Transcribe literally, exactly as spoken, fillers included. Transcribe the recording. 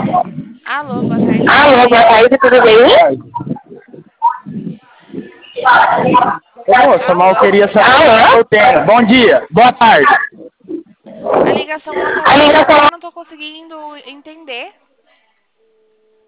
Alô, boa tarde, tudo Alô, boa bem? tarde, tudo bem? Ô, moça, mal Alô? queria saber se eu tenho. Bom dia, boa tarde. A ligação não tá A muito ligação boa, não tô conseguindo entender.